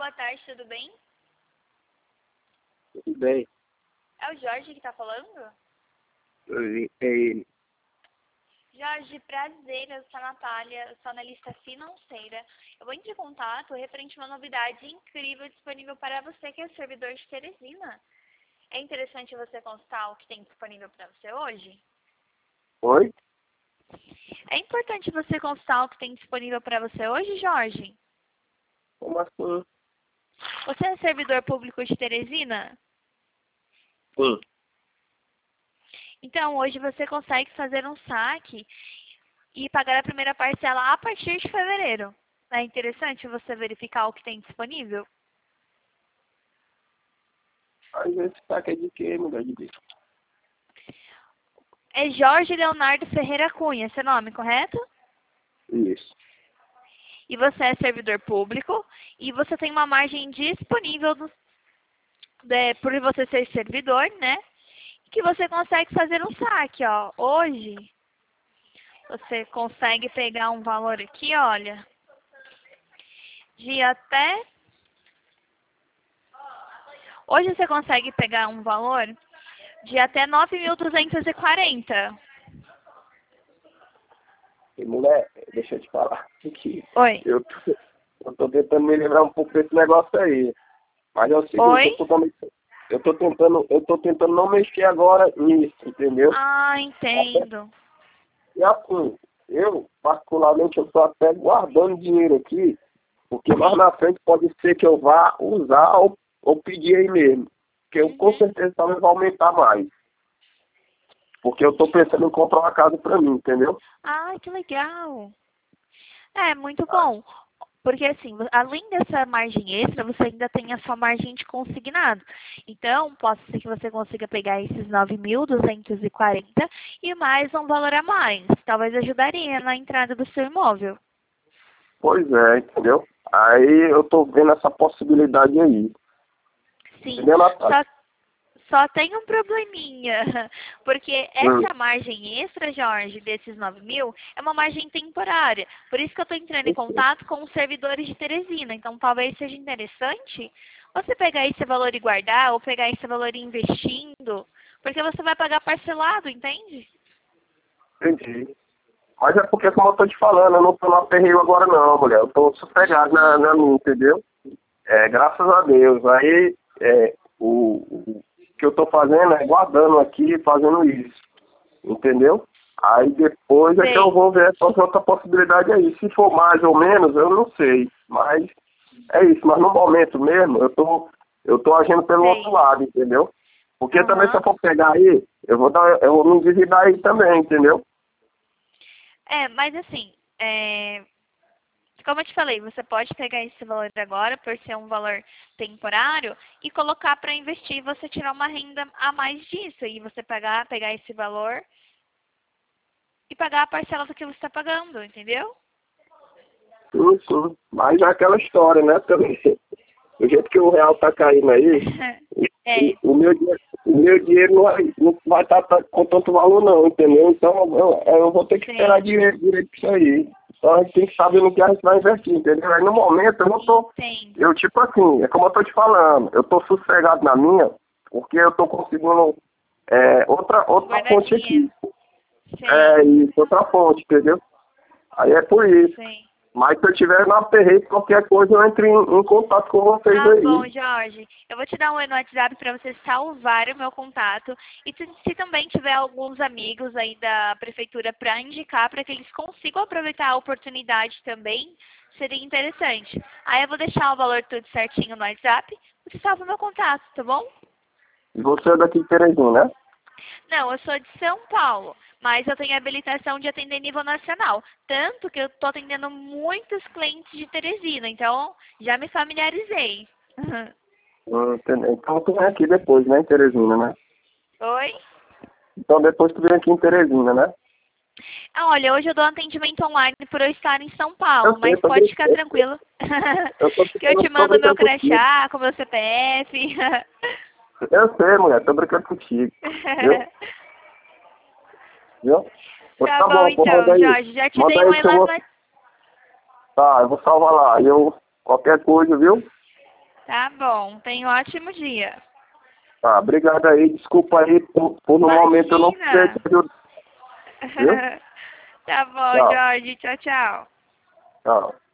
boa tarde, tudo bem? Tudo bem. É o Jorge que tá falando? É ele. Jorge, prazer, eu sou a Natália, eu sou analista financeira. Eu vou entrar em contato referente a uma novidade incrível disponível para você que é servidor de Teresina. É interessante você consultar o que tem disponível para você hoje? Oi? É importante você consultar o que tem disponível para você hoje, Jorge? Como assim? Você é servidor público de Teresina? Sim. Então, hoje você consegue fazer um saque e pagar a primeira parcela a partir de fevereiro. É interessante você verificar o que tem disponível? Às vezes saca de quê, mulher de bicho? É Jorge Leonardo Ferreira Cunha, seu nome, correto? Isso. E você é servidor público e você tem uma margem disponível por você ser servidor, né? Que você consegue fazer um saque, ó. Hoje, você consegue pegar um valor aqui, olha, de até... Hoje você consegue pegar um valor de até 9.240. E mulher, deixa eu te falar aqui. Oi. Eu tô tentando me lembrar um pouco desse negócio aí. Mas é o seguinte, Oi? eu tô tentando não mexer agora nisso, entendeu? Ah, entendo. E assim, eu, particularmente, eu tô até guardando dinheiro aqui, porque mais na frente pode ser que eu vá usar ou pedir aí mesmo. Porque eu com certeza talvez vai aumentar mais. Porque eu tô pensando em comprar uma casa pra mim, entendeu? Ah, que legal. É, muito bom. Porque assim, além dessa margem extra, você ainda tem a sua margem de consignado. Então, pode ser que você consiga pegar esses 9.240 e mais um valor a mais. Talvez ajudaria na entrada do seu imóvel. Pois é, entendeu? Aí eu tô vendo essa possibilidade aí. Sim, Entendeu, Natália? só tem um probleminha, porque Hum. essa margem extra, Jorge, desses 9.000, é uma margem temporária. Por isso que eu estou entrando em contato com os servidores de Teresina. Então, talvez seja interessante você pegar esse valor e guardar, ou pegar esse valor e ir investindo, porque você vai pagar parcelado, entende? Entendi. Mas é porque, como eu tô te falando, eu não tô no aperreio agora não, mulher. Eu tô sossegado na minha, entendeu? Graças a Deus. Aí, o que eu tô fazendo é guardando aqui, fazendo isso. Entendeu? Aí depois é que eu Sei. vou ver essa outra possibilidade aí. Se for mais ou menos, eu não sei. Mas é isso. Mas no momento mesmo, eu tô agindo pelo Sei. outro lado, entendeu? Porque também se Aham. eu for pegar aí, eu vou me endividar aí também, entendeu? Mas assim, como eu te falei, você pode pegar esse valor agora, por ser um valor temporário, e colocar para investir e você tirar uma renda a mais disso. E você pegar esse valor e pagar a parcela do que você está pagando, entendeu? Sim, sim. Mas é aquela história, né? Também. Do jeito que o real tá caindo aí, É, o meu dinheiro não vai estar com tanto valor não, entendeu? Então eu vou ter que sim, esperar direito pra isso aí. Então a gente tem que saber no que a gente vai investir, entendeu? Aí no momento eu não tô. entendo. Eu tipo assim, é como eu tô te falando, eu tô sossegado na minha, porque eu tô conseguindo outra Guardar fonte dinheiro. aqui. Sim, Isso, outra fonte, entendeu? Aí é por isso. sim. Mas se eu tiver no aperreio, qualquer coisa, eu entro em contato com vocês Tá bom, aí. Jorge. Eu vou te dar um oi no WhatsApp para você salvar o meu contato. E se também tiver alguns amigos aí da prefeitura para indicar, para que eles consigam aproveitar a oportunidade também, seria interessante. Aí eu vou deixar o valor tudo certinho no WhatsApp. Você salva o meu contato, tá bom? E você é daqui de Teresina, né? Não, eu sou de São Paulo, mas eu tenho habilitação de atender nível nacional. Tanto que eu estou atendendo muitos clientes de Teresina, então já me familiarizei. Entendeu? Então tu vem aqui depois, né, em Teresina, né? Oi? Então depois tu vem aqui em Teresina, né? Olha, hoje eu dou atendimento online por eu estar em São Eu Paulo, sei, mas pode ficar tranquilo que eu te tô mando meu brincando contigo. crachá com meu CPF. Eu sei, mulher, tô brincando contigo. Viu? Viu? Pois Tá tá bom bom, pô, então, Jorge. Já te manda dei um aí oi que eu lá no vou. WhatsApp. Tá, eu vou salvar lá. E eu, qualquer coisa, viu? Tá bom. Tenha um ótimo dia. Tá, obrigado aí. Desculpa aí por no momento eu não Imagina. sei te ajudar. Viu? Tá bom, Tchau. Jorge. Tchau, tchau. Tchau.